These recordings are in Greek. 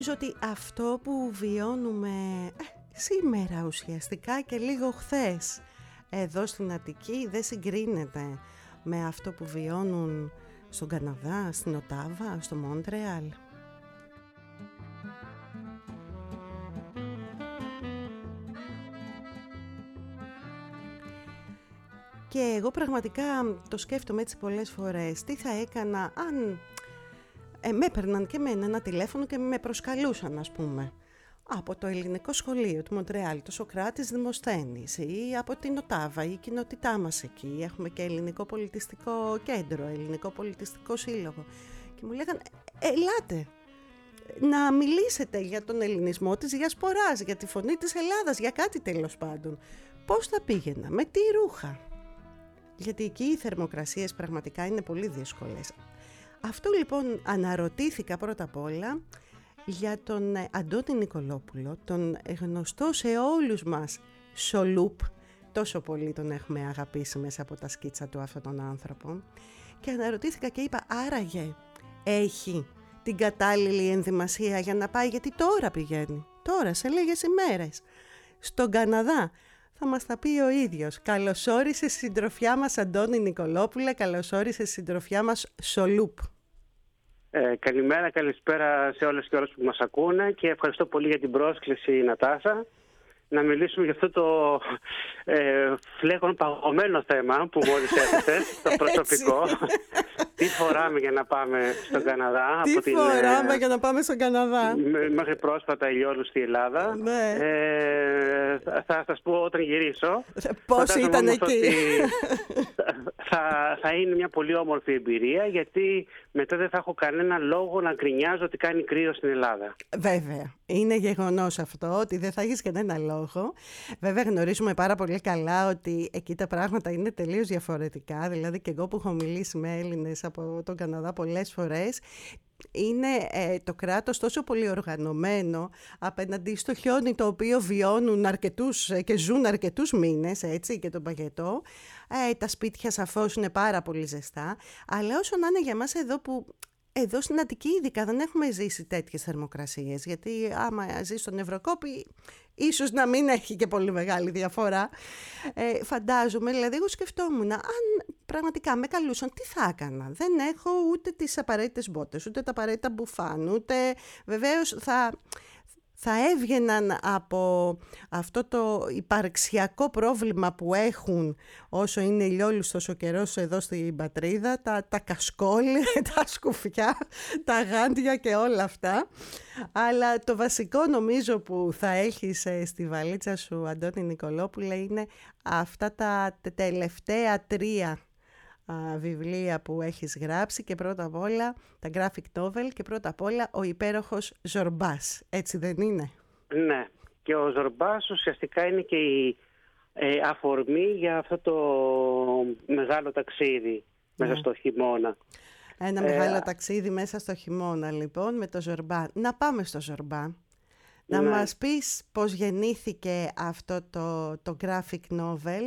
ότι αυτό που βιώνουμε σήμερα ουσιαστικά και λίγο χθες εδώ στην Αττική δεν συγκρίνεται με αυτό που βιώνουν στον Καναδά, στην Οτάβα, στο Μόντρεαλ. Και εγώ πραγματικά το σκέφτομαι έτσι πολλές φορές. Τι θα έκανα αν με έπαιρναν και εμένα ένα τηλέφωνο και με προσκαλούσαν, ας πούμε, από το ελληνικό σχολείο του Μοντρεάλ, το Σοκράτης Δημοσθένης, ή από την Οτάβα, η κοινότητά μας εκεί. Έχουμε και ελληνικό πολιτιστικό κέντρο, ελληνικό πολιτιστικό σύλλογο. Και μου λέγαν, ελάτε να μιλήσετε για τον ελληνισμό της διασποράς, για τη φωνή της Ελλάδας, για κάτι τέλος πάντων. Πώς θα πήγαινα, με τι ρούχα? Γιατί εκεί οι θερμοκρασίες πραγματικά είναι πολύ δύσκολες. Αυτό λοιπόν αναρωτήθηκα πρώτα απ' όλα για τον Αντώνη Νικολόπουλο, τον γνωστό σε όλους μας Σολούπ. Τόσο πολύ τον έχουμε αγαπήσει μέσα από τα σκίτσα του αυτόν τον άνθρωπο. Και αναρωτήθηκα και είπα, άραγε έχει την κατάλληλη ενδυμασία για να πάει, γιατί τώρα πηγαίνει, τώρα σε λίγες ημέρες, στον Καναδά. Θα μας τα πει ο ίδιος. Καλώς όρισες συντροφιά μας, Αντώνη Νικολόπουλε, καλώς όρισες συντροφιά μας Σολούπ. Καλημέρα, καλησπέρα σε όλες και όλους που μας ακούνε και ευχαριστώ πολύ για την πρόσκληση, Νατάσα, να μιλήσουμε για αυτό το φλέγον παγωμένο θέμα που μόλις έθεσες, το προσωπικό. Τι φοράμε για να πάμε στον Καναδά? Τι φοράμε για να πάμε στον Καναδά? Μέχρι πρόσφατα ηλιόλουστη Ελλάδα. Ναι. Θα σας πω όταν γυρίσω. Πώς ήταν εκεί? Θα είναι μια πολύ όμορφη εμπειρία, γιατί μετά δεν θα έχω κανένα λόγο να γκρινιάζω ότι κάνει κρύο στην Ελλάδα. Βέβαια, είναι γεγονός αυτό ότι δεν θα έχεις κανένα λόγο. Βέβαια γνωρίζουμε πάρα πολύ καλά ότι εκεί τα πράγματα είναι τελείως διαφορετικά. Δηλαδή και εγώ που έχω μιλήσει με Έλληνες από τον Καναδά πολλές φορές, είναι το κράτος τόσο πολύ οργανωμένο απέναντι στο χιόνι, το οποίο βιώνουν αρκετούς και ζουν αρκετούς μήνες, έτσι, και τον παγετό. Τα σπίτια σαφώς είναι πάρα πολύ ζεστά, αλλά όσο να είναι για μας εδώ στην Αττική ειδικά δεν έχουμε ζήσει τέτοιες θερμοκρασίες, γιατί άμα ζει στον Ευρωκόπη ίσως να μην έχει και πολύ μεγάλη διαφορά. Φαντάζομαι, δηλαδή εγώ σκεφτόμουν, αν πραγματικά με καλούσαν, τι θα έκανα? Δεν έχω ούτε τις απαραίτητες μπότες, ούτε τα απαραίτητα μπουφάν, ούτε βεβαίως θα έβγαιναν από αυτό το υπαρξιακό πρόβλημα που έχουν όσο είναι ηλιόλουστος ο καιρός εδώ στην πατρίδα, τα κασκόλ, τα σκουφιά, τα γάντια και όλα αυτά. Αλλά το βασικό νομίζω που θα έχεις στη βαλίτσα σου, Αντώνη Νικολόπουλε, είναι αυτά τα τελευταία 3 βιβλία που έχεις γράψει, και πρώτα απ' όλα τα graphic novel, και πρώτα απ' όλα ο υπέροχος Ζορμπάς, έτσι δεν είναι? Ναι, και ο Ζορμπάς ουσιαστικά είναι και η αφορμή για αυτό το μεγάλο ταξίδι μέσα στο χειμώνα. Ένα μεγάλο ταξίδι μέσα στο χειμώνα λοιπόν με το Ζορμπά. Να πάμε στο Ζορμπά. Να μας πεις πώς γεννήθηκε αυτό το graphic novel,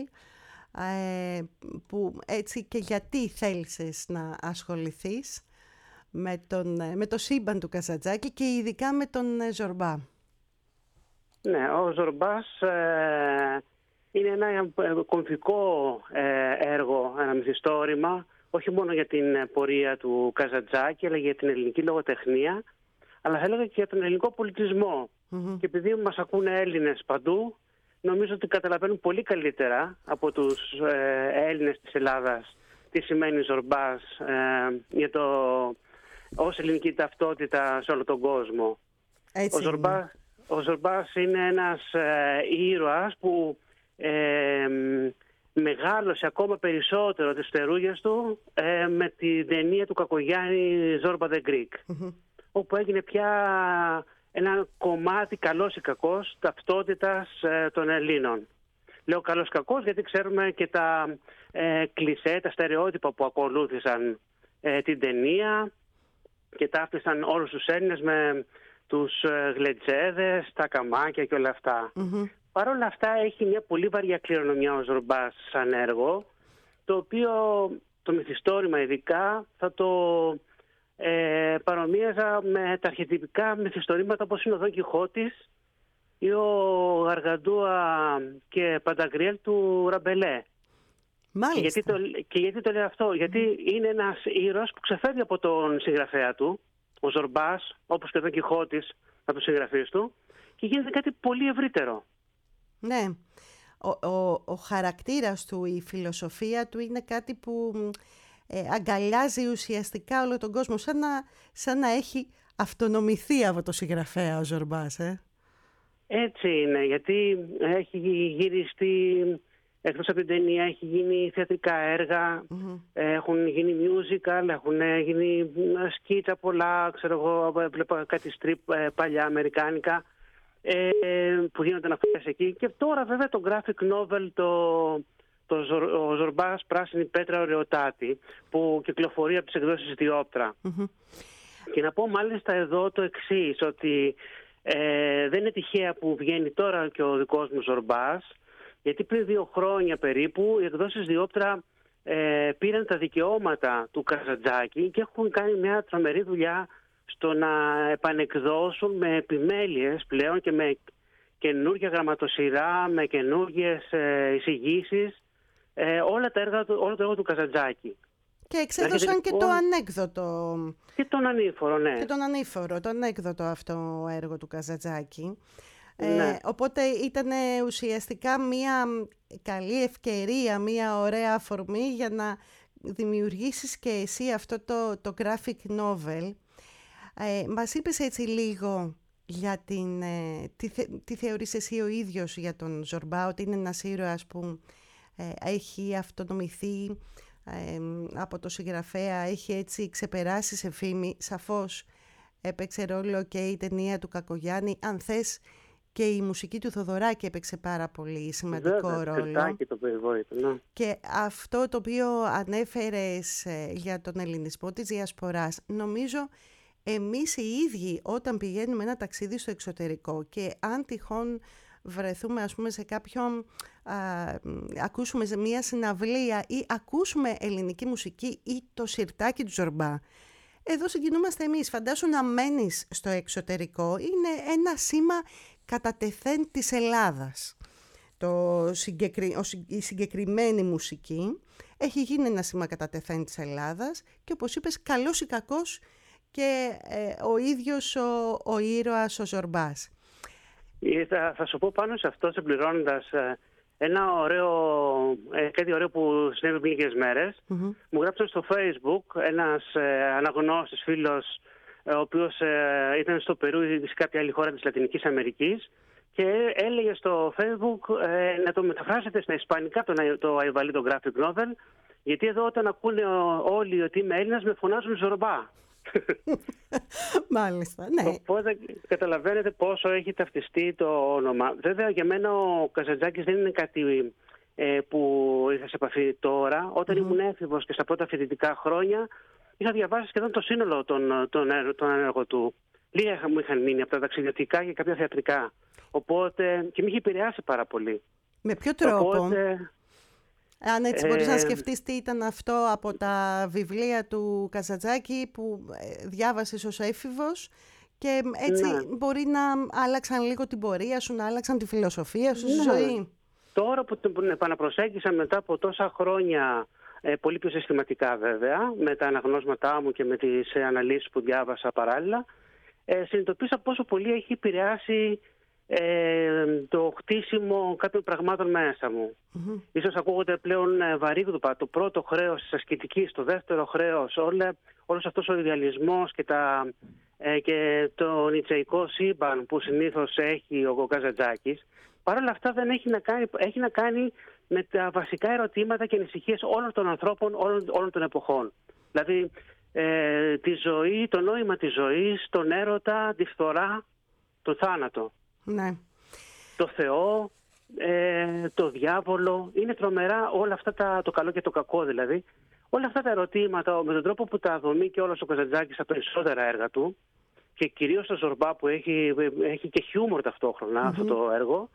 που έτσι, και γιατί θέλησες να ασχοληθείς με το σύμπαν του Καζαντζάκη και ειδικά με τον Ζορμπά. Ναι, ο Ζορμπάς είναι ένα κομβικό έργο, ένα μυθιστόρημα, όχι μόνο για την πορεία του Καζαντζάκη, αλλά για την ελληνική λογοτεχνία, αλλά θα έλεγα και για τον ελληνικό πολιτισμό. Και επειδή μας ακούνε Έλληνες παντού, νομίζω ότι καταλαβαίνουν πολύ καλύτερα από τους Έλληνες της Ελλάδας τι σημαίνει Ζορμπάς ως ελληνική ταυτότητα σε όλο τον κόσμο. Έτσι Ο Ζορμπάς είναι ένας ήρωας που μεγάλωσε ακόμα περισσότερο τις φτερούγες του με την ταινία του Κακογιάννη Zorba the Greek, όπου έγινε πια ένα κομμάτι, καλός ή κακός, ταυτότητας των Ελλήνων. Λέω καλός κακός γιατί ξέρουμε και τα κλισέ, τα στερεότυπα που ακολούθησαν την ταινία και ταύτισαν όλους τους Έλληνες με τους γλετζέδες, τα καμάκια και όλα αυτά. Παρ' όλα αυτά έχει μια πολύ βαριά κληρονομιά ο Ζορμπάς σαν έργο, το οποίο το μυθιστόρημα ειδικά θα το παρομοίαζα με τα αρχετυπικά μυθιστορήματα όπως είναι ο Δον Κιχώτης ή ο Γαργαντούα και Πανταγριέλ του Ραμπελέ. Μάλιστα. Και γιατί το λέω αυτό? Γιατί είναι ένας ήρωας που ξεφεύγει από τον συγγραφέα του, ο Ζορμπάς, όπως και ο Δον Κιχώτης από τους συγγραφείς του, και γίνεται κάτι πολύ ευρύτερο. Ναι. Ο χαρακτήρας του, η φιλοσοφία του είναι κάτι που αγκαλιάζει ουσιαστικά όλο τον κόσμο, σαν να έχει αυτονομηθεί από το συγγραφέα ο Ζορμπάς. Έτσι είναι, γιατί έχει γυριστεί, εκτός από την ταινία, έχει γίνει θεατρικά έργα, έχουν γίνει musical, έχουν γίνει σκίτσα πολλά, ξέρω εγώ, βλέπω κάτι strip παλιά αμερικάνικα, που γίνονται αναφορές εκεί. Και τώρα βέβαια το graphic novel, ο Ζορμπάς Πράσινη Πέτρα Ωρεοτάτη, που κυκλοφορεί από τις εκδόσεις Διόπτρα. Και να πω μάλιστα εδώ το εξής, ότι δεν είναι τυχαία που βγαίνει τώρα και ο δικός μου Ζορμπάς, γιατί πριν 2 χρόνια περίπου οι εκδόσεις Διόπτρα πήραν τα δικαιώματα του Καζαντζάκη και έχουν κάνει μια τρομερή δουλειά στο να επανεκδώσουν με επιμέλειες πλέον και με καινούργια γραμματοσυρά, με καινούργιες εισηγήσεις, όλο το έργο του Καζαντζάκη. Και εξέδωσαν και το ανέκδοτο. Και τον ανήφορο, ναι. Και τον ανήφορο, το ανέκδοτο αυτό έργο του Καζαντζάκη. Ναι. Οπότε ήταν ουσιαστικά μια καλή ευκαιρία, μια ωραία αφορμή για να δημιουργήσεις και εσύ αυτό το graphic novel. Μας είπες έτσι λίγο για τι θεωρείς εσύ ο ίδιος για τον Ζορμπά, ότι είναι ένας ήρωας που έχει αυτονομηθεί από το συγγραφέα, έχει έτσι ξεπεράσει σε φήμη. Σαφώς έπαιξε ρόλο και η ταινία του Κακογιάννη, αν θες και η μουσική του Θοδωράκη έπαιξε πάρα πολύ σημαντικό ρόλο. Το περιβόητο, ναι. Και αυτό το οποίο ανέφερες για τον ελληνισμό της διασποράς, νομίζω εμείς οι ίδιοι όταν πηγαίνουμε ένα ταξίδι στο εξωτερικό και αν τυχόν βρεθούμε ας πούμε σε κάποιον, ακούσουμε σε μια συναυλία ή ακούσουμε ελληνική μουσική ή το σιρτάκι του Ζορμπά, εδώ συγκινούμαστε εμείς. Φαντάσου να μένεις στο εξωτερικό, είναι ένα σήμα κατά τεθέν της Ελλάδας. Η συγκεκριμένη μουσική έχει γίνει ένα σήμα κατά τεθέν της Ελλάδας και όπως είπες, καλός ή κακός και ο ίδιος ο ήρωας ο Ζορμπάς. Θα σου πω πάνω σε αυτό, συμπληρώνοντας κάτι ωραίο που συνέβη πριν λίγες μέρες. Μου γράψαν στο Facebook ένας αναγνώστης φίλος, ο οποίος ήταν στο Περού ή σε κάποια άλλη χώρα της Λατινικής Αμερικής και έλεγε στο Facebook να το μεταφράσετε στα ισπανικά το Αϊβαλί, το graphic novel, γιατί εδώ όταν ακούνε όλοι ότι είμαι Έλληνας με φωνάζουν Ζορμπά. Μάλιστα, ναι. Οπότε καταλαβαίνετε πόσο έχει ταυτιστεί το όνομα. Βέβαια για μένα ο Καζαντζάκης δεν είναι κάτι που ήρθα σε επαφή τώρα. Όταν ήμουν έφηβος και στα πρώτα φοιτητικά χρόνια είχα διαβάσει σχεδόν το σύνολο των έργων του. Λίγα μου είχαν μείνει από τα ταξιδιωτικά και κάποια θεατρικά. Οπότε και με είχε επηρεάσει πάρα πολύ. Με ποιο τρόπο? Αν έτσι μπορείς να σκεφτείς τι ήταν αυτό από τα βιβλία του Καζαντζάκη που διάβασες ως έφηβος και έτσι μπορεί να άλλαξαν λίγο την πορεία σου, να άλλαξαν τη φιλοσοφία σου στη ζωή. Τώρα που την επαναπροσέγγισα μετά από τόσα χρόνια, πολύ πιο συστηματικά βέβαια, με τα αναγνώσματά μου και με τις αναλύσεις που διάβασα παράλληλα, συνειδητοποίησα πόσο πολύ έχει επηρεάσει το χτίσιμο κάποιων πραγμάτων μέσα μου. Ίσως ακούγονται πλέον βαρύγδουπα το πρώτο χρέος της ασκητικής, το δεύτερο χρέος, όλος αυτός ο ιδεαλισμός και το νιτσεϊκό σύμπαν που συνήθως έχει ο Καζαντζάκης. Παρ' όλα αυτά δεν έχει να κάνει με τα βασικά ερωτήματα και ανησυχίες όλων των ανθρώπων, όλων των εποχών. Δηλαδή τη ζωή, το νόημα της ζωής, τον έρωτα, τη φθορά, το θάνατο. Ναι. Το Θεό, το διάβολο, είναι τρομερά όλα αυτά το καλό και το κακό δηλαδή. Όλα αυτά τα ερωτήματα με τον τρόπο που τα δομεί και όλος ο Καζαντζάκης στα περισσότερα έργα του και κυρίως το Ζορμπά που έχει και χιούμορ ταυτόχρονα αυτό το έργο,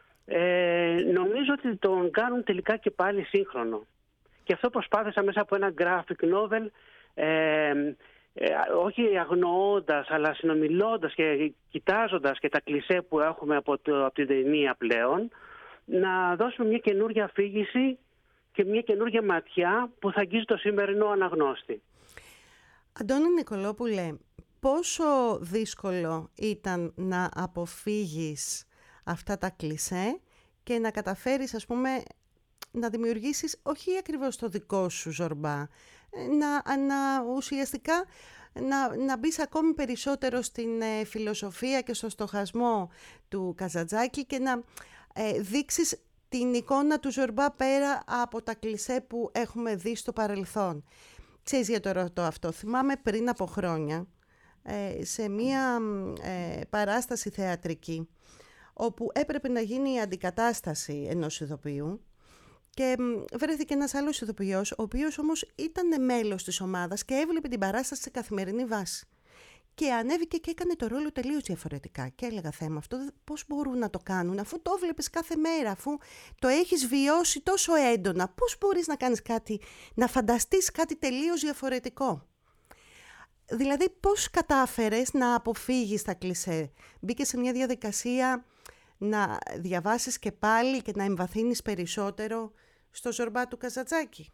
νομίζω ότι τον κάνουν τελικά και πάλι σύγχρονο. Και αυτό προσπάθησα μέσα από ένα graphic novel όχι αγνοώντας, αλλά συνομιλώντας και κοιτάζοντας και τα κλισέ που έχουμε από την ταινία πλέον, να δώσουμε μια καινούργια αφήγηση και μια καινούργια ματιά που θα αγγίζει το σημερινό αναγνώστη. Αντώνη Νικολόπουλε, πόσο δύσκολο ήταν να αποφύγεις αυτά τα κλισέ και να καταφέρεις, ας πούμε, να δημιουργήσεις όχι ακριβώς το δικό σου Ζορμπά, ουσιαστικά να μπεις ακόμη περισσότερο στην φιλοσοφία και στο στοχασμό του Καζαντζάκη και να δείξεις την εικόνα του Ζορμπά πέρα από τα κλισέ που έχουμε δει στο παρελθόν. Ξέρεις γιατί το ρωτώ αυτό? Θυμάμαι πριν από χρόνια σε μία παράσταση θεατρική όπου έπρεπε να γίνει η αντικατάσταση ενός ηθοποιού και βρέθηκε ένας άλλος ηθοποιός, ο οποίος όμως ήταν μέλος της ομάδας και έβλεπε την παράσταση σε καθημερινή βάση. Και ανέβηκε και έκανε το ρόλο τελείως διαφορετικά. Και έλεγα, θέμα αυτό πώς μπορούν να το κάνουν, αφού το βλέπεις κάθε μέρα, αφού το έχεις βιώσει τόσο έντονα. Πώς μπορείς να κάνεις κάτι, να φανταστείς κάτι τελείως διαφορετικό? Δηλαδή, πώς κατάφερες να αποφύγεις τα κλισέ? Μπήκες σε μια διαδικασία να διαβάσεις και πάλι και να εμβαθύνεις περισσότερο στο Ζορμπά του Καζαντζάκη?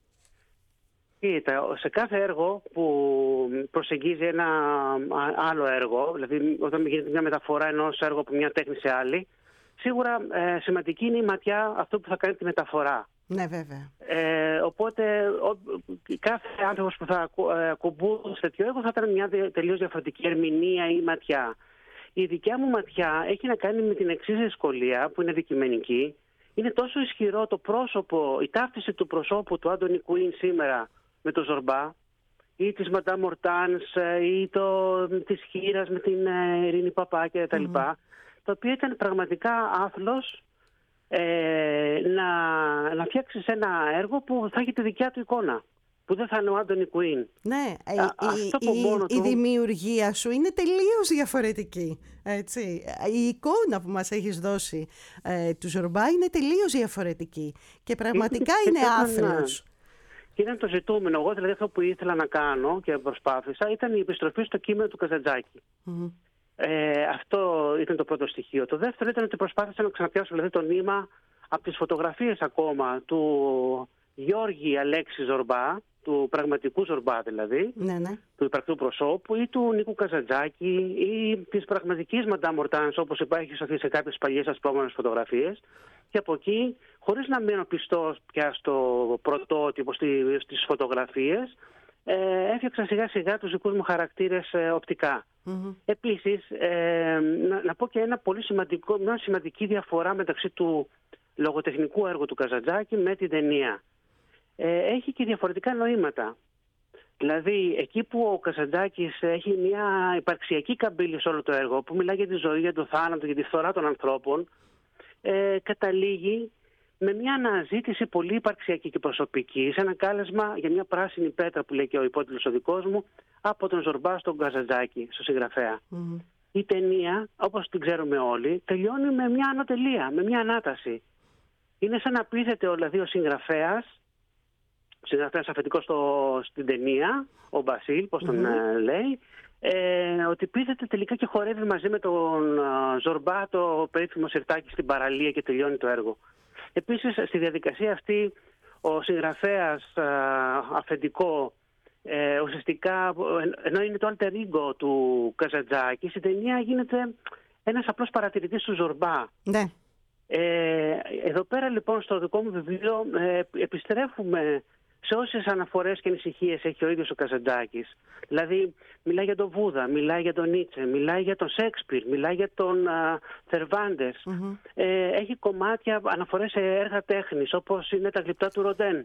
Σε κάθε έργο που προσεγγίζει ένα άλλο έργο, δηλαδή όταν γίνεται μια μεταφορά ενός έργου από μια τέχνη σε άλλη, σίγουρα σημαντική είναι η ματιά αυτό που θα κάνει τη μεταφορά. Ναι, βέβαια. Οπότε κάθε άνθρωπος που θα ακουμπούσε σε τέτοιο έργο θα ήταν μια τελείως διαφορετική ερμηνεία ή ματιά. Η δικιά μου ματιά έχει να κάνει με την εξής δυσκολία, που είναι αντικειμενική. Είναι τόσο ισχυρό το πρόσωπο, η ταύτιση του προσώπου του Άντονι Κουίν σήμερα με το Ζορμπά, ή της Μαντάμ Ορτάνς, ή της Χήρας με την Ειρήνη Παπά και τα λοιπά, το οποίο ήταν πραγματικά άθλος να φτιάξεις ένα έργο που θα έχει τη δικιά του εικόνα, που δεν θα είναι ο Άντονι Κουίν. Ναι, η δημιουργία σου είναι τελείως διαφορετική, έτσι. Η εικόνα που μας έχεις δώσει του Ζορμπά είναι τελείως διαφορετική και πραγματικά είναι άθλος. Και ήταν το ζητούμενο. Εγώ δηλαδή αυτό που ήθελα να κάνω και προσπάθησα ήταν η επιστροφή στο κείμενο του Καζαντζάκη. Αυτό ήταν το πρώτο στοιχείο. Το δεύτερο ήταν ότι προσπάθησα να ξαναπιάσω δηλαδή το νήμα από τις φωτογραφίες ακόμα του Γιώργη Αλέξη Ζορμπά, του πραγματικού Ζορμπά δηλαδή, του υπαρκτού προσώπου, ή του Νίκου Καζαντζάκη, ή της πραγματικής Μαντάμ Ορτάνς, όπως υπάρχει σωθεί σε κάποιες παλιές ασπρόμανες φωτογραφίες. Και από εκεί, χωρίς να μείνω πιστός πια στο πρωτότυπο, στις φωτογραφίες, έφτιαξα σιγά σιγά τους δικούς μου χαρακτήρες οπτικά. Επίσης, να πω και μια σημαντική διαφορά μεταξύ του λογοτεχνικού έργου του Καζαντζάκη με την ταινία. Έχει και διαφορετικά νοήματα. Δηλαδή, εκεί που ο Καζαντζάκης έχει μια υπαρξιακή καμπύλη σε όλο το έργο, που μιλάει για τη ζωή, για το θάνατο, για τη φθορά των ανθρώπων, καταλήγει με μια αναζήτηση πολύ υπαρξιακή και προσωπική, σε ένα κάλεσμα για μια πράσινη πέτρα, που λέει και ο υπότιτλος ο δικός μου, από τον Ζορμπά στον Καζαντζάκη, στο συγγραφέα. Η ταινία, όπως την ξέρουμε όλοι, τελειώνει με μια ανατελεία, με μια ανάταση. Είναι σαν να πείθεται δηλαδή ο συγγραφέας αφεντικός στην ταινία, ο Μπασίλ, πώς τον λέει, ότι πείθεται τελικά και χορεύει μαζί με τον Ζορμπά το περίφημο σιρτάκι στην παραλία και τελειώνει το έργο. Επίσης, στη διαδικασία αυτή, ο συγγραφέας αφεντικό, ουσιαστικά, ενώ είναι το alter ego του Καζαντζάκη, στην ταινία γίνεται ένας απλός παρατηρητής του Ζορμπά. Ναι. Εδώ πέρα λοιπόν στο δικό μου βιβλίο επιστρέφουμε σε όσες αναφορές και ανησυχίες έχει ο ίδιος ο Καζαντζάκης. Δηλαδή μιλάει για τον Βούδα, μιλάει για τον Νίτσε, μιλάει για τον Σέξπιρ, μιλάει για τον Θερβάντες. Έχει κομμάτια, αναφορές σε έργα τέχνης, όπως είναι τα γλυπτά του Ροντέν.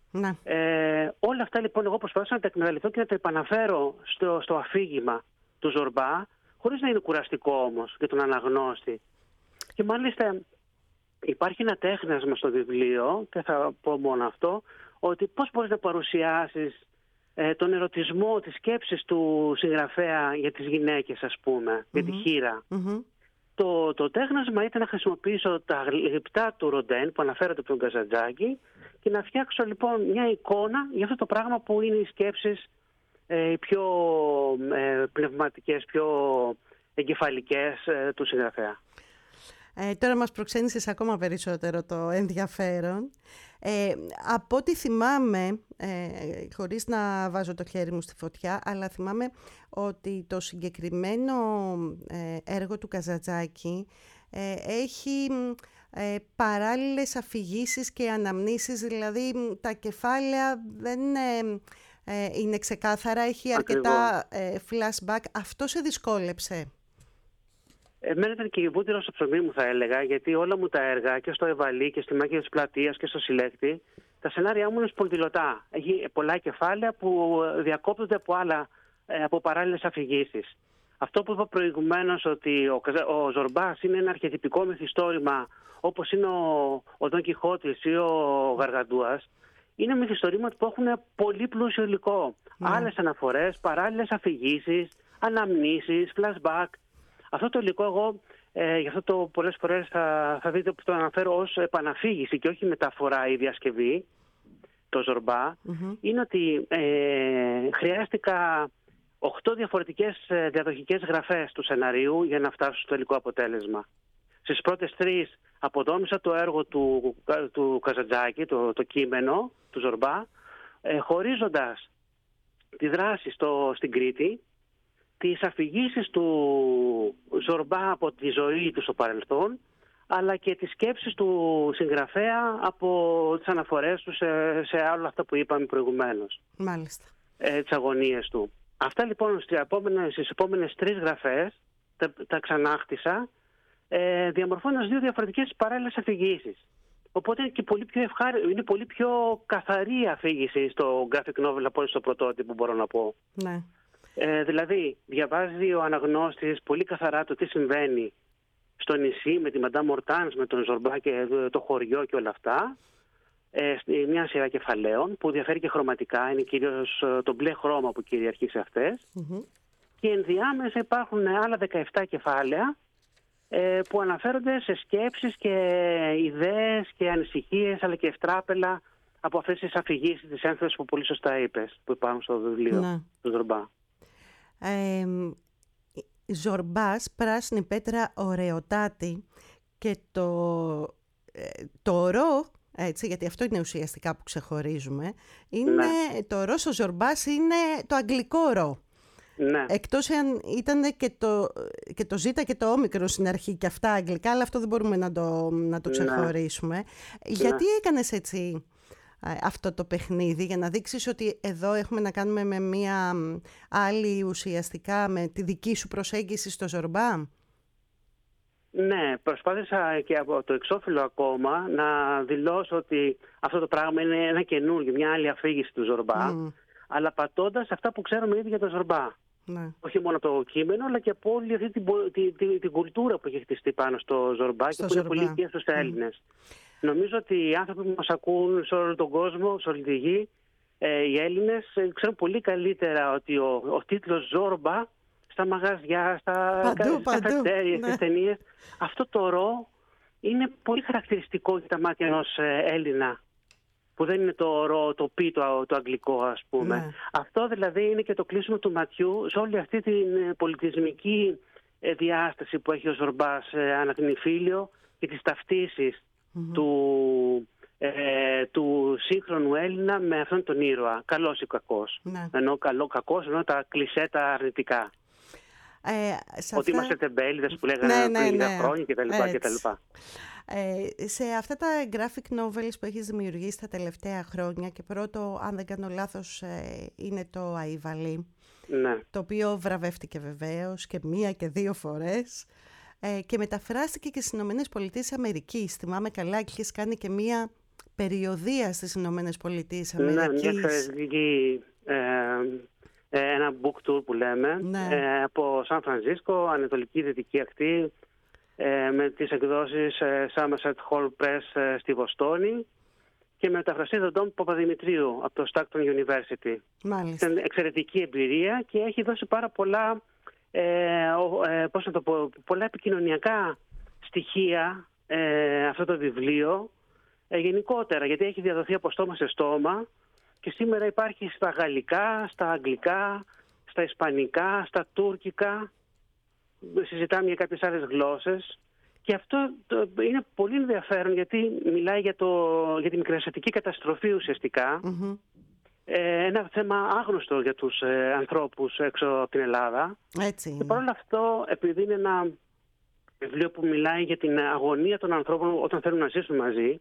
Όλα αυτά λοιπόν εγώ προσπάθησα να τα εκμεταλλευτώ και να τα επαναφέρω στο αφήγημα του Ζορμπά, χωρίς να είναι κουραστικό όμως για τον αναγνώστη. Και μάλιστα υπάρχει ένα τέχνασμα στο βιβλίο, και θα πω μόνο αυτό, ότι πώς μπορείς να παρουσιάσεις τον ερωτισμό, τις σκέψεις του συγγραφέα για τις γυναίκες, ας πούμε, για τη Χήρα. Το τέχνασμα ήταν να χρησιμοποιήσω τα γλυπτά του Ροντέν που αναφέρονται από τον Καζαντζάκη και να φτιάξω λοιπόν μια εικόνα για αυτό το πράγμα που είναι οι σκέψεις οι πιο πνευματικές, πιο εγκεφαλικές του συγγραφέα. Τώρα μας προξένησες ακόμα περισσότερο το ενδιαφέρον. Από ό,τι θυμάμαι, χωρίς να βάζω το χέρι μου στη φωτιά, αλλά θυμάμαι ότι το συγκεκριμένο έργο του Καζαντζάκη έχει παράλληλες αφηγήσεις και αναμνήσεις, δηλαδή τα κεφάλαια δεν είναι ξεκάθαρα, έχει αρκετά flashback. Αυτό σε δυσκόλεψε? Εμένα ήταν και η βούτυρο στο ψωμί μου, θα έλεγα, γιατί όλα μου τα έργα, και στο Ευαλή και στη Μάχη της Πλατείας και στο Συλλέκτη, τα σενάρια μου είναι σπονδυλωτά. Έχει πολλά κεφάλαια που διακόπτονται από παράλληλες αφηγήσεις. Αυτό που είπα προηγουμένως, ότι ο Ζορμπάς είναι ένα αρχετυπικό μυθιστόρημα, όπως είναι ο Ντον Κιχώτης ή ο Γαργαντούας, είναι μυθιστορήματα που έχουν πολύ πλούσιο υλικό. Άλλες αναφορές, παράλληλες αφηγήσεις, αναμνήσεις, flashback. Αυτό το υλικό εγώ, γι' αυτό πολλές φορές θα δείτε που το αναφέρω ως επαναφήγηση και όχι μεταφορά ή διασκευή, το Ζορμπά, είναι ότι χρειάστηκα 8 διαφορετικές διαδοχικές γραφές του σεναρίου για να φτάσω στο τελικό αποτέλεσμα. Στις πρώτες 3 αποδόμησα το έργο του Καζαντζάκη, το κείμενο του Ζορμπά, χωρίζοντας τη δράση στην Κρήτη, τις αφηγήσεις του Ζορμπά από τη ζωή του στο παρελθόν, αλλά και τις σκέψεις του συγγραφέα από τις αναφορές του σε όλα αυτά που είπαμε προηγουμένως. Μάλιστα. Τις αγωνίες του. Αυτά λοιπόν στις επόμενες 3 γραφές τα ξανάχτισα, διαμορφώνοντας 2 διαφορετικές παράλληλες αφηγήσεις. Οπότε είναι πολύ πιο καθαρή η αφήγηση στο graphic novel από στο πρωτότυπο, μπορώ να πω. Ναι. Δηλαδή, διαβάζει ο αναγνώστης πολύ καθαρά το τι συμβαίνει στο νησί με τη Μαντάμ Ορτάνς, με τον Ζορμπά και το χωριό και όλα αυτά. Μια σειρά κεφαλαίων που διαφέρει και χρωματικά, είναι κυρίως το μπλε χρώμα που κυριαρχεί σε αυτές. Και ενδιάμεσα υπάρχουν άλλα 17 κεφάλαια που αναφέρονται σε σκέψεις και ιδέες και ανησυχίες, αλλά και ευτράπελα από αυτές τις αφηγήσεις, τις ένθεσες που πολύ σωστά είπες, που υπάρχουν στο βιβλίο του Ζορμπά. Ζορμπάς, πράσινη πέτρα ωραιοτάτη, και το ρο, έτσι, γιατί αυτό είναι ουσιαστικά που ξεχωρίζουμε, είναι, το ρο στο Ζορμπάς είναι το αγγλικό ρο. Ναι. Εκτός αν ήταν και το ζήτα και το όμικρο στην αρχή και αυτά αγγλικά, αλλά αυτό δεν μπορούμε να το ξεχωρίσουμε. Γιατί έκανες έτσι αυτό το παιχνίδι, για να δείξεις ότι εδώ έχουμε να κάνουμε με μία άλλη, ουσιαστικά με τη δική σου προσέγγιση στο Ζορμπά? Ναι, προσπάθησα και από το εξώφυλλο ακόμα να δηλώσω ότι αυτό το πράγμα είναι ένα καινούργιο, μια άλλη αφήγηση του Ζορμπά, αλλά πατώντας αυτά που ξέρουμε ήδη για τον Ζορμπά. Ναι. Όχι μόνο το κείμενο, αλλά και από όλη αυτή την κουλτούρα που έχει χτιστεί πάνω στο Ζορμπά και που είναι πολύ οικία στους Έλληνες. Νομίζω ότι οι άνθρωποι που μας ακούν σε όλο τον κόσμο, σε όλη τη γη, οι Έλληνες, ξέρουν πολύ καλύτερα ότι ο τίτλος Ζόρμπα στα μαγαζιά, στα καφετέρια, στις ταινίες, αυτό το ρο είναι πολύ χαρακτηριστικό για τα μάτια ενός Έλληνα, που δεν είναι το ρο, το πι, το αγγλικό, ας πούμε. Ναι. Αυτό δηλαδή είναι και το κλείσιμο του ματιού σε όλη αυτή την πολιτισμική διάσταση που έχει ο Ζορμπάς ανά την Ιφίλιο και τις ταυτίσεις του σύγχρονου Έλληνα με αυτόν τον ήρωα, καλός ή κακός. Ναι. Ενώ κακός, ενώ τα κλισέ τα αρνητικά. Ότι είμαστε τεμπέληδες που λέγανε πριν 10 χρόνια κτλ. Σε αυτά τα graphic novels που έχεις δημιουργήσει τα τελευταία χρόνια, και πρώτο, αν δεν κάνω λάθος, είναι το Αϊβαλή, το οποίο βραβεύτηκε βεβαίως και 1 και 2 φορές, και μεταφράστηκε και στις Ηνωμένες Πολιτείες Αμερικής. Θυμάμαι καλά, και έχεις κάνει και 1 περιοδεία στις Ηνωμένες Πολιτείες Αμερικής. Ναι, μια εξαιρετική, ένα book tour που λέμε, από Σαν Φρανσίσκο, Ανατολική Δυτική Ακτή, με τις εκδόσεις Somerset Hall Press στη Βοστόνη και με μεταφραστή τον Ντόμ Παπαδημητρίου από το Stockton University. Μάλιστα. Ήταν εξαιρετική εμπειρία και έχει δώσει πάρα πολλά, πολλά επικοινωνιακά στοιχεία αυτό το βιβλίο, γενικότερα, γιατί έχει διαδοθεί από στόμα σε στόμα και σήμερα υπάρχει στα γαλλικά, στα αγγλικά, στα ισπανικά, στα τουρκικά. Συζητάμε για κάποιες άλλες γλώσσες. Και αυτό είναι πολύ ενδιαφέρον, γιατί μιλάει για τη μικρασιατική καταστροφή ουσιαστικά. Ένα θέμα άγνωστο για τους ανθρώπους έξω από την Ελλάδα. Έτσι είναι. Και παρόλο αυτό, επειδή είναι ένα βιβλίο που μιλάει για την αγωνία των ανθρώπων όταν θέλουν να ζήσουν μαζί,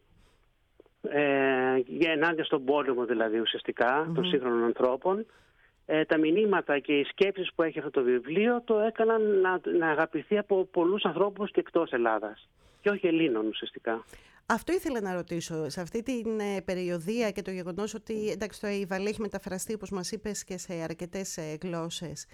ενάντια στον πόλεμο δηλαδή ουσιαστικά των σύγχρονων ανθρώπων, τα μηνύματα και οι σκέψεις που έχει αυτό το βιβλίο το έκαναν να αγαπηθεί από πολλούς ανθρώπους και εκτός Ελλάδας και όχι Ελλήνων ουσιαστικά. Αυτό ήθελα να ρωτήσω. Σε αυτή την περιοδία και το γεγονός ότι εντάξει, το Αϊβαλή έχει μεταφραστεί, όπως μας είπες, και σε αρκετές γλώσσες,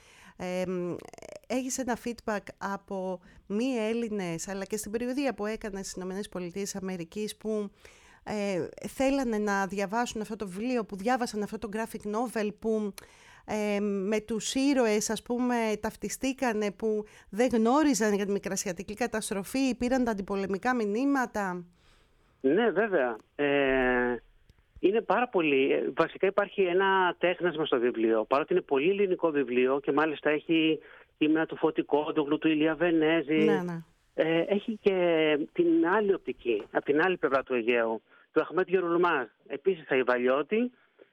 έχεις ένα feedback από μη Έλληνες, αλλά και στην περιοδία που έκανε στις ΗΠΑ που θέλανε να διαβάσουν αυτό το βιβλίο, που διάβασαν αυτό το graphic novel, που με τους ήρωες, ας πούμε, ταυτιστήκανε, που δεν γνώριζαν για τη μικρασιατική καταστροφή, πήραν τα αντιπολεμικά μηνύματα? Ναι, βέβαια. Είναι πάρα πολύ. Βασικά υπάρχει ένα τέχνασμα στο βιβλίο. Παρότι είναι πολύ ελληνικό βιβλίο και μάλιστα έχει κείμενα του Φώτη Κόντογλου, του Ηλία Βενέζη. Ναι. Έχει και την άλλη οπτική, από την άλλη πλευρά του Αιγαίου, του Αχμέτ Γερουλμάζ. Επίσης Αϊβαλιώτη,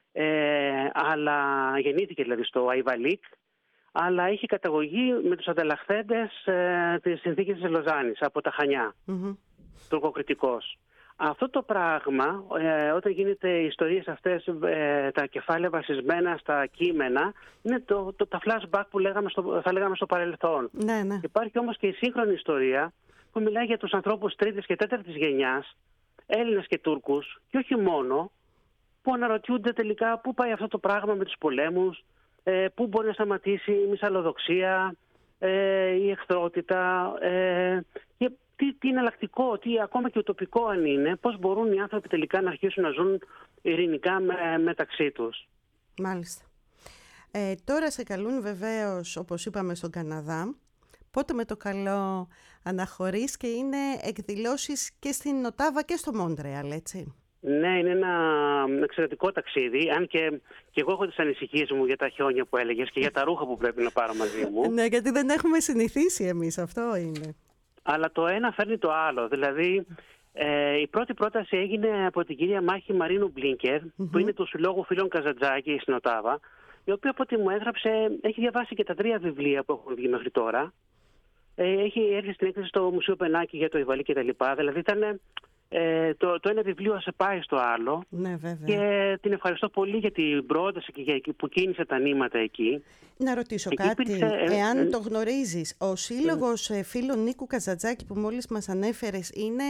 αλλά γεννήθηκε δηλαδή στο Αϊβαλίκ, αλλά έχει καταγωγή με τους ανταλλαχθέντες της συνθήκης της Λοζάνης, από τα Χανιά, τουρκοκριτικός. Αυτό το πράγμα, όταν γίνεται οι ιστορίες αυτές, τα κεφάλαια βασισμένα στα κείμενα, είναι τα flashback που θα λέγαμε στο παρελθόν. Ναι. Υπάρχει όμως και η σύγχρονη ιστορία που μιλάει για τους ανθρώπους τρίτης και τέταρτης γενιάς, Έλληνες και Τούρκους, και όχι μόνο, που αναρωτιούνται τελικά πού πάει αυτό το πράγμα με τους πολέμους, πού μπορεί να σταματήσει η μυσαλλοδοξία, η εχθρότητα, και τι εναλλακτικό, τι ακόμα και ουτοπικό αν είναι, πώς μπορούν οι άνθρωποι τελικά να αρχίσουν να ζουν ειρηνικά μεταξύ τους. Μάλιστα. Τώρα σε καλούν βεβαίως, όπως είπαμε, στον Καναδά. Πότε με το καλό αναχωρείς, και είναι εκδηλώσεις και στην Οτάβα και στο Μόντρεαλ, έτσι? Ναι, είναι ένα εξαιρετικό ταξίδι, αν και εγώ έχω τις ανησυχίες μου για τα χιόνια που έλεγες και για τα ρούχα που πρέπει να πάρω μαζί μου. Ναι, γιατί δεν έχουμε συνηθίσει εμείς, αυτό είναι. Αλλά το ένα φέρνει το άλλο. Δηλαδή, η πρώτη πρόταση έγινε από την κυρία Μάχη Μαρίνου Μπλίνκερ, που είναι του Συλλόγου Φίλων Καζαντζάκη στην Οτάβα, η οποία από ό,τι μου έγραψε έχει διαβάσει και τα 3 βιβλία που έχουν βγει μέχρι τώρα. Έχει έρθει στην έκθεση στο Μουσείο Πενάκη για το Αϊβαλί κτλ. Δηλαδή ήταν το ένα βιβλίο σε πάει στο άλλο. Ναι, βέβαια. Και την ευχαριστώ πολύ για την πρόταση και που κίνησε τα νήματα εκεί. Να ρωτήσω κάτι, εάν το γνωρίζεις, ο Σύλλογος Φίλων Νίκου Καζαντζάκη που μόλις μας ανέφερες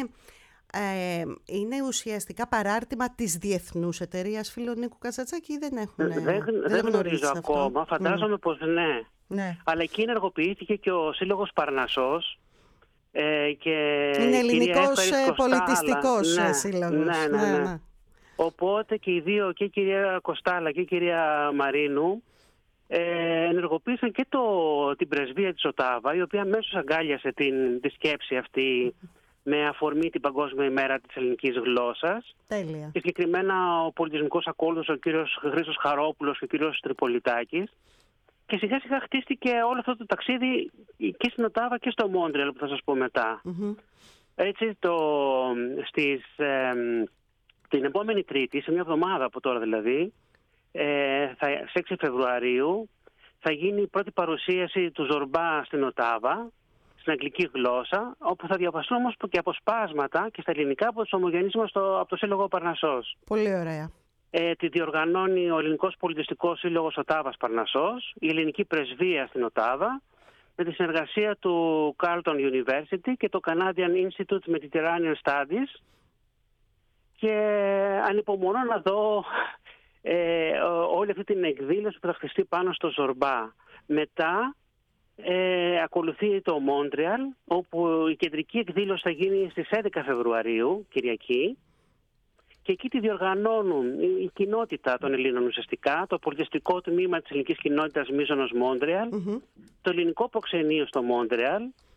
είναι ουσιαστικά παράρτημα της Διεθνούς Εταιρείας Φίλων Νίκου Καζαντζάκη, ή δεν έχουν? Δεν γνωρίζω ακόμα, φαντάζομαι πως ναι. Αλλά εκεί ενεργοποιήθηκε και ο Σύλλογος Παρνασσός. Είναι ελληνικός πολιτιστικός σύλλογος. Ναι. Οπότε και οι δύο, και η κυρία Κοστάλα και η κυρία Μαρίνου, ενεργοποίησαν και την πρεσβεία της Οτάβα, η οποία αμέσως αγκάλιασε τη σκέψη αυτή με αφορμή την Παγκόσμια ημέρα της ελληνικής γλώσσας. Τέλεια. Και συγκεκριμένα ο πολιτισμικός ακόλουθος, ο κύριος Χρήστος Χαρόπουλος και ο κύριος Τριπολιτάκης. Και σιγά σιγά χτίστηκε όλο αυτό το ταξίδι και στην Οτάβα και στο Μόντρεαλ, που θα σας πω μετά. Έτσι, την επόμενη Τρίτη, σε μια εβδομάδα από τώρα δηλαδή, σε 6 Φεβρουαρίου, θα γίνει η πρώτη παρουσίαση του Ζορμπά στην Οτάβα, στην αγγλική γλώσσα, όπου θα διαβαστούν όμως και αποσπάσματα και στα ελληνικά από τους ομογενείς μας από το Σύλλογο Παρνασσός. Πολύ ωραία. Τη διοργανώνει ο Ελληνικός Πολιτιστικός Σύλλογος Οτάβας Παρνασσός, η Ελληνική Πρεσβεία στην Οτάβα, με τη συνεργασία του Carleton University και το Canadian Institute Mediterranean Studies. Και ανυπομονώ να δω όλη αυτή την εκδήλωση που θα χτιστεί πάνω στο Ζορμπά. Μετά ακολουθεί το Μόντρεαλ, όπου η κεντρική εκδήλωση θα γίνει στις 11 Φεβρουαρίου, Κυριακή. Και εκεί τη διοργανώνουν η κοινότητα των Ελλήνων ουσιαστικά, το πολιτιστικό τμήμα της ελληνικής κοινότητας Μίζωνος Μόντρεαλ, το ελληνικό προξενείο στο Μόντρεαλ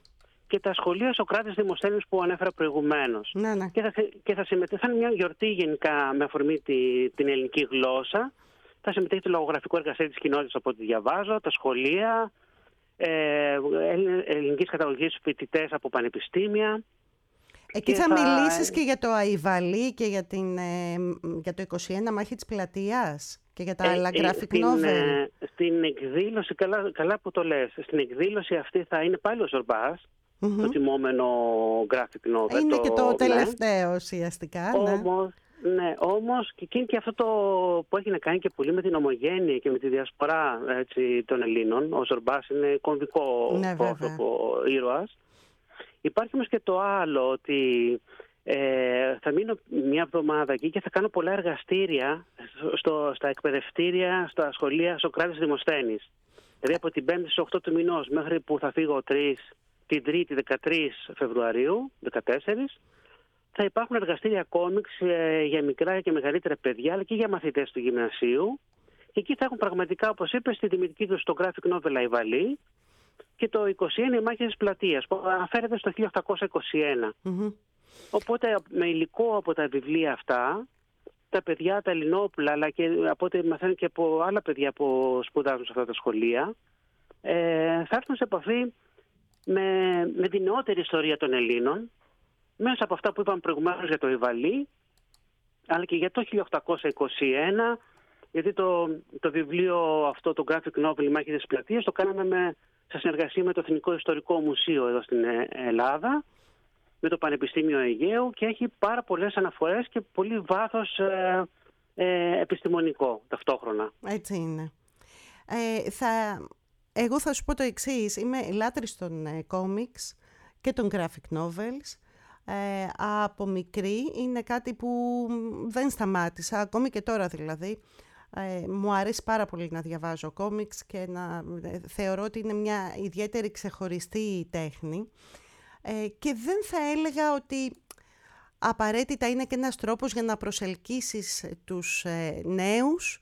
και τα σχολεία Σωκράτης Δημοσθένης που ανέφερα προηγουμένως. Ναι. Και θα συμμετέχει, θα είναι μια γιορτή γενικά με αφορμή την ελληνική γλώσσα. Θα συμμετέχει το λογογραφικό εργαστήριο της κοινότητας, από ό,τι διαβάζω, τα σχολεία, ελληνικής καταγωγής φοιτητές από πανεπιστήμια. Εκεί θα μιλήσεις και για το Αϊβαλί και για το 21 Μάχη της Πλατείας και για τα άλλα graphic novel. Στην εκδήλωση, καλά που το λες, στην εκδήλωση αυτή θα είναι πάλι ο Ζορμπάς, το τιμόμενο graphic novel. Είναι και το τελευταίο ουσιαστικά. Όμως και εκείνη και αυτό το που έχει να κάνει και πολύ με την ομογένεια και με τη διασπορά, έτσι, των Ελλήνων. Ο Ζορμπάς είναι κομβικό πρόσωπο, ήρωας. Υπάρχει όμως και το άλλο, ότι θα μείνω μια εβδομάδα εκεί και θα κάνω πολλά εργαστήρια στα εκπαιδευτήρια, στα σχολεία Σωκράτης Δημοσθένης. Δηλαδή από την 5η στις 8 του μηνός μέχρι που θα φύγω την 3η 13 Φεβρουαρίου, 14, θα υπάρχουν εργαστήρια κόμιξ για μικρά και μεγαλύτερα παιδιά, αλλά και για μαθητές του γυμνασίου. Και εκεί θα έχουν πραγματικά, όπως είπες, στη τιμητική του στο graphic novel Αϊβαλί, και το 21 η Μάχη της Πλατείας, που αναφέρεται στο 1821. Οπότε με υλικό από τα βιβλία αυτά, τα παιδιά, τα Ελληνόπουλα, αλλά και από ό,τι μαθαίνουν και από άλλα παιδιά που σπουδάζουν σε αυτά τα σχολεία, θα έρθουν σε επαφή με την νεότερη ιστορία των Ελλήνων, μέσα από αυτά που είπαμε προηγουμένως για το Αϊβαλί, αλλά και για το 1821, γιατί το βιβλίο αυτό, το graphic novel «Η Μάχη της Πλατείας», το κάναμε σε συνεργασία με το Εθνικό Ιστορικό Μουσείο εδώ στην Ελλάδα, με το Πανεπιστήμιο Αιγαίου, και έχει πάρα πολλές αναφορές και πολύ βάθος επιστημονικό ταυτόχρονα. Έτσι είναι. Εγώ θα σου πω το εξής. Είμαι λάτρης των κόμιξ και των graphic novels. Από μικρή είναι κάτι που δεν σταμάτησα, ακόμη και τώρα δηλαδή. Μου αρέσει πάρα πολύ να διαβάζω κόμιξ και θεωρώ ότι είναι μια ιδιαίτερη ξεχωριστή τέχνη, και δεν θα έλεγα ότι απαραίτητα είναι και ένας τρόπος για να προσελκύσεις τους νέους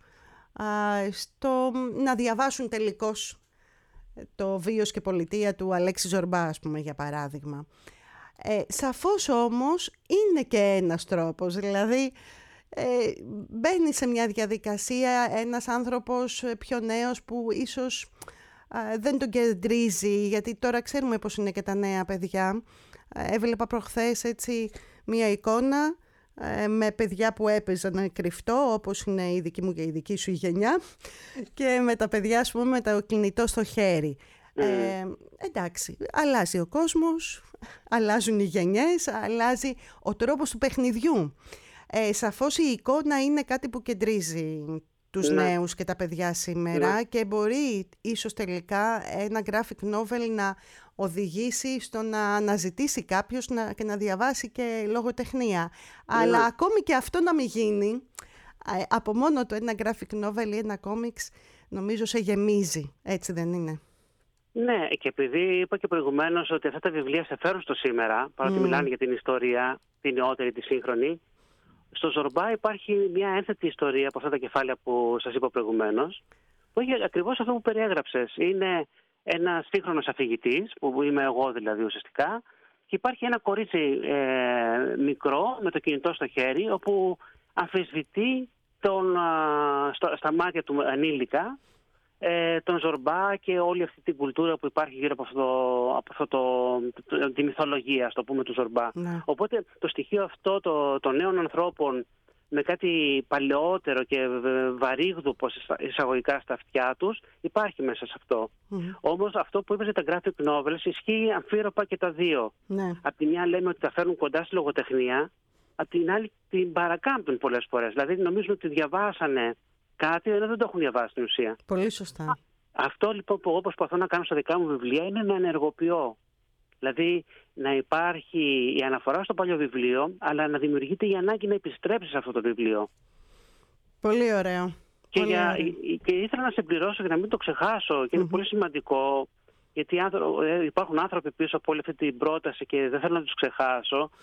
να διαβάσουν τελικώς το «Βίος και πολιτεία» του Αλέξη Ζορμπά, ας πούμε, για παράδειγμα. Σαφώς όμως είναι και ένας τρόπος, δηλαδή μπαίνει σε μια διαδικασία ένας άνθρωπος πιο νέος που ίσως δεν τον κεντρίζει, γιατί τώρα ξέρουμε πώς είναι και τα νέα παιδιά. Έβλεπα προχθές έτσι μια εικόνα με παιδιά που έπαιζαν κρυφτό, όπως είναι η δική μου και η δική σου η γενιά, και με τα παιδιά, ας πούμε, με το κινητό στο χέρι. Εντάξει, αλλάζει ο κόσμος, αλλάζουν οι γενιές, αλλάζει ο τρόπος του παιχνιδιού. Σαφώς η εικόνα είναι κάτι που κεντρίζει τους νέους και τα παιδιά σήμερα, και μπορεί ίσως τελικά ένα graphic novel να οδηγήσει στο να αναζητήσει κάποιος και να διαβάσει και λογοτεχνία. Αλλά ακόμη και αυτό να μην γίνει, από μόνο το ένα graphic novel ή ένα comics, νομίζω σε γεμίζει, έτσι δεν είναι? Ναι, και επειδή είπα και προηγουμένως ότι αυτά τα βιβλία σε φέρουν στο σήμερα, παρότι μιλάνε για την ιστορία, την νεότερη, τη σύγχρονη, στο Ζορμπά υπάρχει μια ένθετη ιστορία από αυτά τα κεφάλαια που σας είπα προηγουμένως, που έχει ακριβώς αυτό που περιέγραψες. Είναι ένας σύγχρονος αφηγητής, που είμαι εγώ δηλαδή ουσιαστικά, και υπάρχει ένα κορίτσι μικρό με το κινητό στο χέρι, όπου αμφισβητεί στα μάτια του ανήλικα τον Ζορμπά και όλη αυτή την κουλτούρα που υπάρχει γύρω από τη μυθολογία, ας το πούμε, του Ζορμπά. Ναι. Οπότε το στοιχείο αυτό των νέων ανθρώπων με κάτι παλαιότερο και βαρύγδουπο εισαγωγικά στα αυτιά τους υπάρχει μέσα σε αυτό. Όμως αυτό που είπες για τα graphic novels ισχύει αμφίροπα και τα δύο. Ναι. Απ' τη μια λέμε ότι τα φέρνουν κοντά στη λογοτεχνία, απ' την άλλη την παρακάμπτουν πολλές φορές. Δηλαδή νομίζουν ότι διαβάσανε κάτι, ενώ δεν το έχουν διαβάσει στην ουσία. Πολύ σωστά. Αυτό λοιπόν που εγώ προσπαθώ να κάνω στα δικά μου βιβλία είναι να ενεργοποιώ. Δηλαδή να υπάρχει η αναφορά στο παλιό βιβλίο, αλλά να δημιουργείται η ανάγκη να επιστρέψει σε αυτό το βιβλίο. Πολύ ωραίο. Και ήθελα να συμπληρώσω και να μην το ξεχάσω, και είναι πολύ σημαντικό, γιατί υπάρχουν άνθρωποι πίσω από όλη αυτή την πρόταση και δεν θέλω να τους ξεχάσω.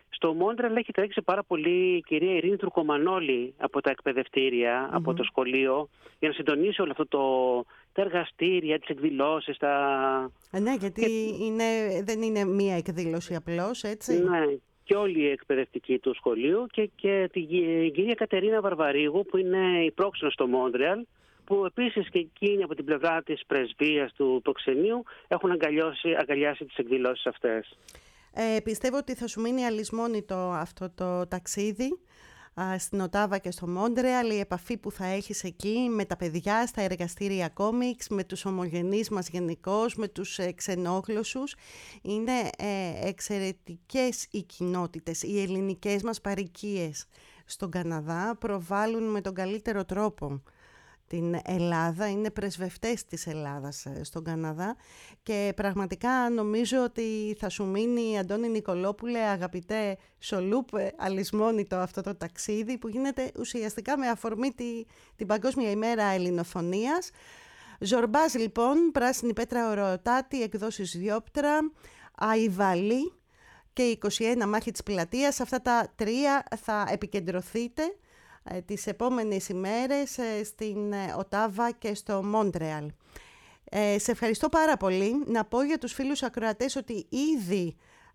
Στο Μόντρεαλ έχει τρέξει πάρα πολύ η κυρία Ειρήνη Τουρκομανόλη από τα εκπαιδευτήρια, από το σχολείο, για να συντονίσει όλο αυτό τα εργαστήρια, τις εκδηλώσεις. Ναι, γιατί δεν είναι μία εκδήλωση απλώς, έτσι. Ναι, και όλοι οι εκπαιδευτικοί του σχολείου και την κυρία Κατερίνα Βαρβαρίγου, που είναι η πρόξενος στο Μόντρεαλ, που επίσης και εκείνοι από την πλευρά της πρεσβείας του προξενείου έχουν αγκαλιάσει τις εκδηλώσεις αυτές. Πιστεύω ότι θα σου μείνει αλυσμόνητο αυτό το ταξίδι στην Οτάβα και στο Μόντρεαλ, η επαφή που θα έχεις εκεί με τα παιδιά στα εργαστήρια κόμιξ, με τους ομογενείς μας γενικώς, με τους ξενόγλωσσους. Είναι εξαιρετικές οι κοινότητες, οι ελληνικές μας παροικίες στον Καναδά προβάλλουν με τον καλύτερο τρόπο την Ελλάδα, είναι πρεσβευτές της Ελλάδας στον Καναδά και πραγματικά νομίζω ότι θα σου μείνει, Αντώνη Νικολόπουλε, αγαπητέ Σολούπ, αλυσμόνητο αυτό το ταξίδι που γίνεται ουσιαστικά με αφορμή την Παγκόσμια ημέρα Ελληνοφωνίας. Ζορμπάς λοιπόν, Πράσινη Πέτρα Οροτάτη, εκδόσεις Διόπτρα, Αϊβαλή και 21 Μάχη της Πλατείας. Αυτά τα τρία θα επικεντρωθείτε τις επόμενες ημέρες στην Οτάβα και στο Μόντρεαλ. Σε ευχαριστώ πάρα πολύ. Να πω για τους φίλους ακροατές ότι ήδη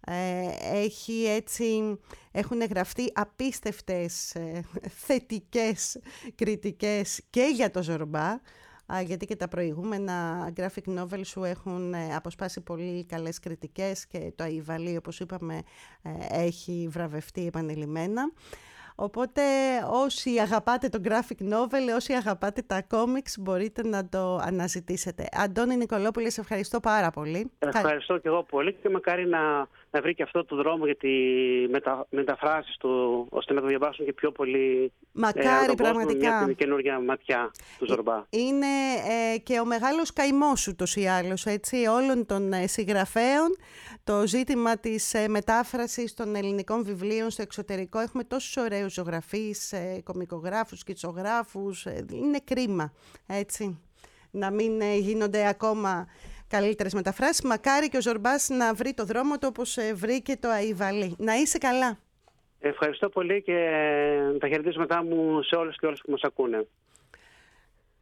έχουν γραφτεί απίστευτες θετικές κριτικές και για το Ζορμπά, γιατί και τα προηγούμενα graphic novel σου έχουν αποσπάσει πολύ καλές κριτικές και το Αϊβαλή, όπως είπαμε, έχει βραβευτεί επανειλημμένα. Οπότε όσοι αγαπάτε το graphic novel, όσοι αγαπάτε τα comics, μπορείτε να το αναζητήσετε. Αντώνη Νικολόπουλε, σε ευχαριστώ πάρα πολύ. Ευχαριστώ και εγώ πολύ και μακάρι να βρει και αυτό το δρόμο για τις μεταφράσεις του, ώστε να το διαβάσουν και πιο πολύ. Μακάρι πραγματικά. Μια καινούργια ματιά του Ζορμπά. Είναι και ο μεγάλος καημός σου ούτως ή άλλως, έτσι, όλων των συγγραφέων. Το ζήτημα της μετάφρασης των ελληνικών βιβλίων στο εξωτερικό. Έχουμε τόσους ωραίους ζωγραφείς, κωμικογράφους, σκητσογράφους. Είναι κρίμα, έτσι, να μην γίνονται ακόμα καλύτερες μεταφράσεις. Μακάρι και ο Ζορμπάς να βρει το δρόμο του όπως βρήκε το Αϊβαλή. Να είσαι καλά. Ευχαριστώ πολύ και τα χαιρετίσματά μου σε όλους και όλες που μας ακούνε.